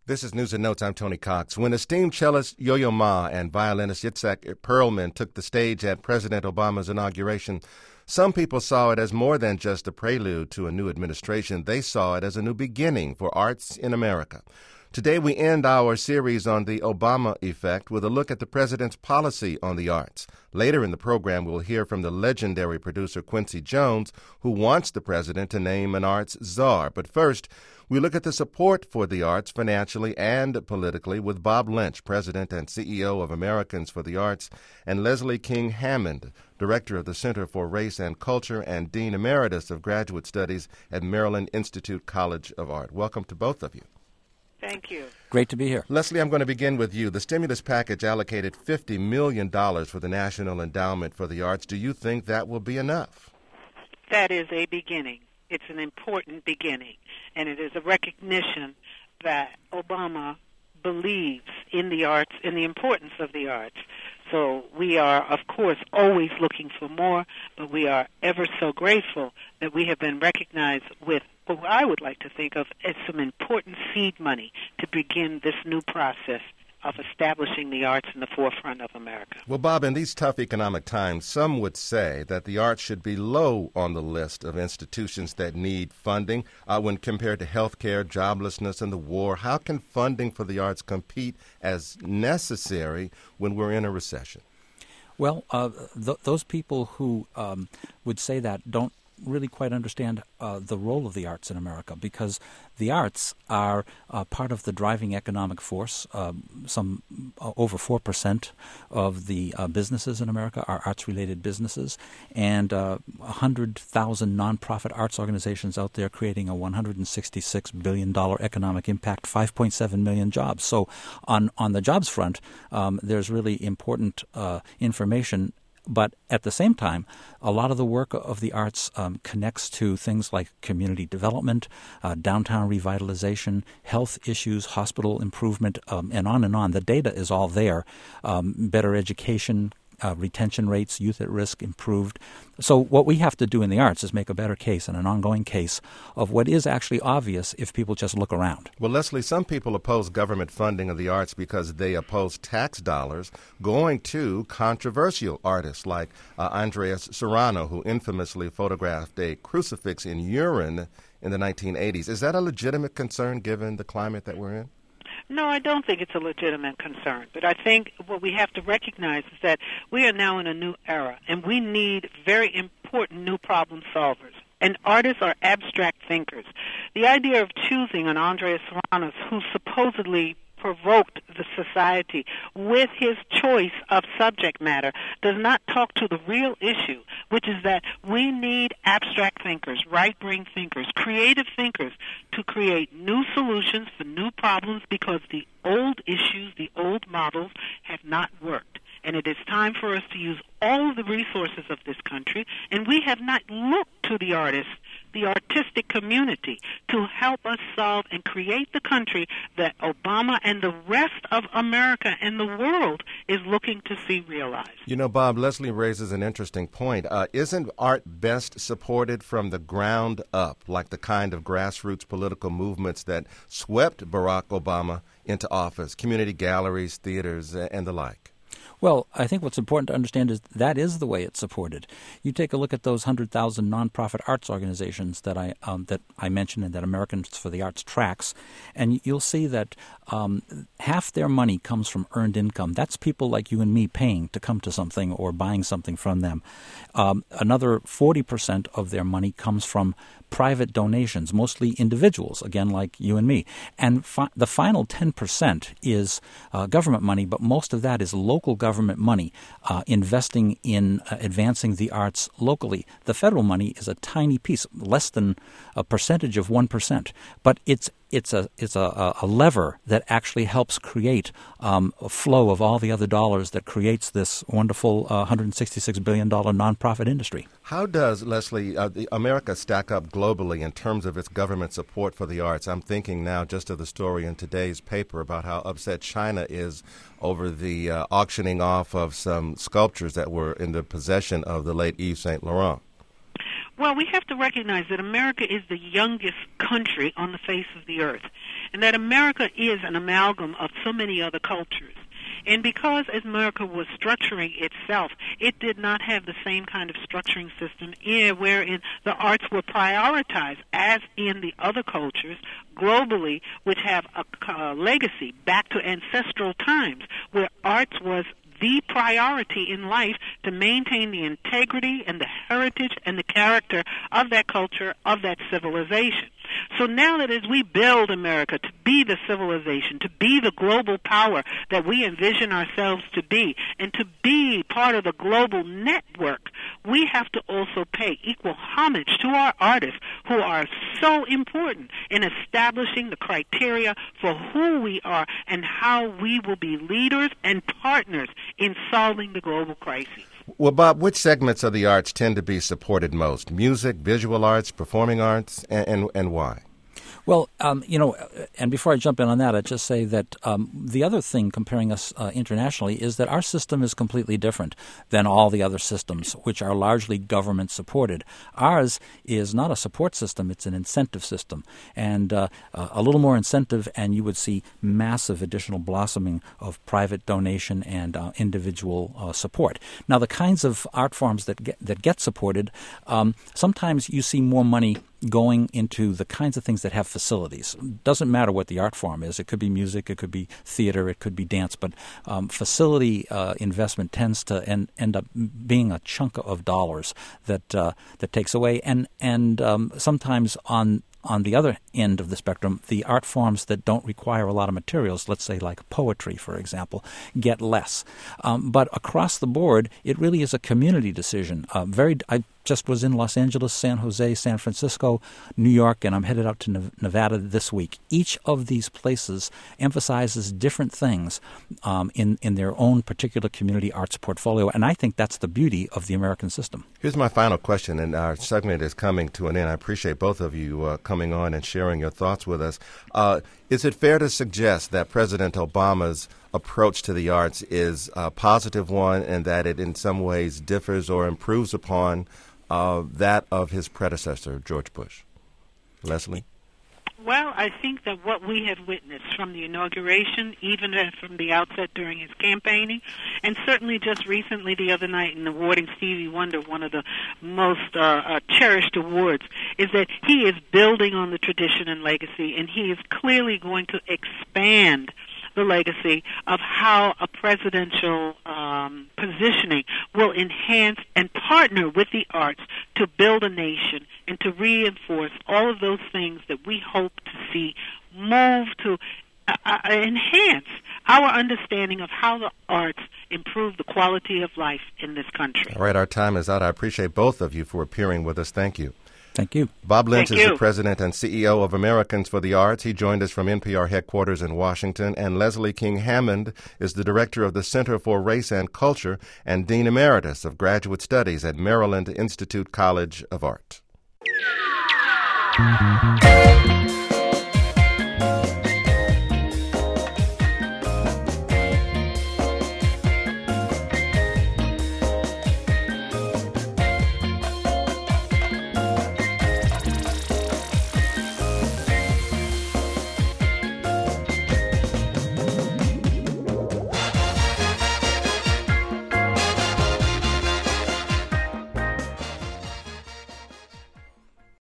This is News and Notes. I'm Tony Cox. When esteemed cellist Yo-Yo Ma and violinist Yitzhak Perlman took the stage at President Obama's inauguration, some people saw it as more than just a prelude to a new administration. They saw it as a new beginning for arts in America. Today we end our series on the Obama effect with a look at the president's policy on the arts. Later in the program, we'll hear from the legendary producer Quincy Jones, who wants the president to name an arts czar. But first, we look at the support for the arts financially and politically with Bob Lynch, president and CEO of Americans for the Arts, and Leslie King Hammond, director of the Center for Race and Culture and Dean Emeritus of Graduate Studies at Maryland Institute College of Art. Welcome to both of you. Thank you. Great to be here. Leslie, I'm going to begin with you. The stimulus package allocated $50 million for the National Endowment for the Arts. Do you think that will be enough? That is a beginning. It's an important beginning, and it is a recognition that Obama believes in the arts and the importance of the arts. So we are, of course, always looking for more, but we are ever so grateful that we have been recognized with what I would like to think of as some important seed money to begin this new process of establishing the arts in the forefront of America. Well, Bob, in these tough economic times, some would say that the arts should be low on the list of institutions that need funding when compared to health care, joblessness, and the war. How can funding for the arts compete as necessary when we're in a recession? Well, those people who would say that don't really quite understand the role of the arts in America, because the arts are part of the driving economic force. Some over 4% of the businesses in America are arts-related businesses, and 100,000 nonprofit arts organizations out there creating a $166 billion economic impact, 5.7 million jobs. So on the jobs front, there's really important information. But at the same time, a lot of the work of the arts connects to things like community development, downtown revitalization, health issues, hospital improvement, and on and on. The data is all there. Better education, retention rates, youth at risk improved. So what we have to do in the arts is make a better case and an ongoing case of what is actually obvious if people just look around. Well, Leslie, some people oppose government funding of the arts because they oppose tax dollars going to controversial artists like Andres Serrano, who infamously photographed a crucifix in urine in the 1980s. Is that a legitimate concern given the climate that we're in? No, I don't think it's a legitimate concern. But I think what we have to recognize is that we are now in a new era, and we need very important new problem solvers. And artists are abstract thinkers. The idea of choosing an Andres Serrano, who supposedly provoked the society with his choice of subject matter, does not talk to the real issue, which is that we need abstract thinkers, right-brain thinkers, creative thinkers to create new solutions for new problems, because the old issues, the old models have not worked. And it is time for us to use all of the resources of this country, and we have not looked to the artists, the artistic community, to help us solve and create the country that Obama and the rest of America and the world is looking to see realized. You know, Bob, Leslie raises an interesting point. Isn't art best supported from the ground up, like the kind of grassroots political movements that swept Barack Obama into office, community galleries, theaters, and the like? Well, I think what's important to understand is that is the way it's supported. You take a look at those 100,000 nonprofit arts organizations that I mentioned and that Americans for the Arts tracks, and you'll see that half their money comes from earned income. That's people like you and me paying to come to something or buying something from them. Another 40% of their money comes from private donations, mostly individuals, again, like you and me. And the final 10% is government money, but most of that is local government money investing in advancing the arts locally. The federal money is a tiny piece, less than a percentage of 1%, but it's a lever that actually helps create a flow of all the other dollars that creates this wonderful $166 billion nonprofit industry. How does, Leslie, America stack up globally in terms of its government support for the arts? I'm thinking now just of the story in today's paper about how upset China is over the auctioning off of some sculptures that were in the possession of the late Yves Saint Laurent. Well, we have to recognize that America is the youngest country on the face of the earth. and that America is an amalgam of so many other cultures. And because as America was structuring itself, it did not have the same kind of structuring system wherein the arts were prioritized as in the other cultures globally, which have a legacy back to ancestral times, where arts was the priority in life to maintain the integrity and the heritage and the character of that culture, of that civilization. So now that as we build America to be the civilization, to be the global power that we envision ourselves to be, and to be part of the global network, we have to also pay equal homage to our artists who are so important in establishing the criteria for who we are and how we will be leaders and partners in solving the global crises. Well, Bob, which segments of the arts tend to be supported most? Music, visual arts, performing arts, and why? Well, and before I jump in on that, I'd just say that the other thing comparing us internationally is that our system is completely different than all the other systems, which are largely government-supported. Ours is not a support system, it's an incentive system. And a little more incentive, and you would see massive additional blossoming of private donation and individual support. Now, the kinds of art forms that get supported, sometimes you see more money going into the kinds of things that have facilities. Doesn't matter what the art form is. It could be music, it could be theater, it could be dance, but facility investment tends to end up being a chunk of dollars that takes away. And sometimes on the other end of the spectrum, the art forms that don't require a lot of materials, let's say like poetry, for example, get less. But across the board, it really is a community decision. I just was in Los Angeles, San Jose, San Francisco, New York, and I'm headed out to Nevada this week. Each of these places emphasizes different things in their own particular community arts portfolio, and I think that's the beauty of the American system. Here's my final question, and our segment is coming to an end. I appreciate both of you coming on and sharing your thoughts with us. Is it fair to suggest that President Obama's approach to the arts is a positive one and that it in some ways differs or improves upon that of his predecessor, George Bush? Leslie? Well, I think that what we have witnessed from the inauguration, even from the outset during his campaigning, and certainly just recently the other night in awarding Stevie Wonder one of the most cherished awards, is that he is building on the tradition and legacy, and he is clearly going to expand the legacy of how a presidential positioning will enhance and partner with the arts to build a nation and to reinforce all of those things that we hope to see move to enhance our understanding of how the arts improve the quality of life in this country. All right, our time is out. I appreciate both of you for appearing with us. Thank you. Thank you. Bob Lynch is the president and CEO of Americans for the Arts. He joined us from NPR headquarters in Washington. And Leslie King Hammond is the director of the Center for Race and Culture and Dean Emeritus of Graduate Studies at Maryland Institute College of Art.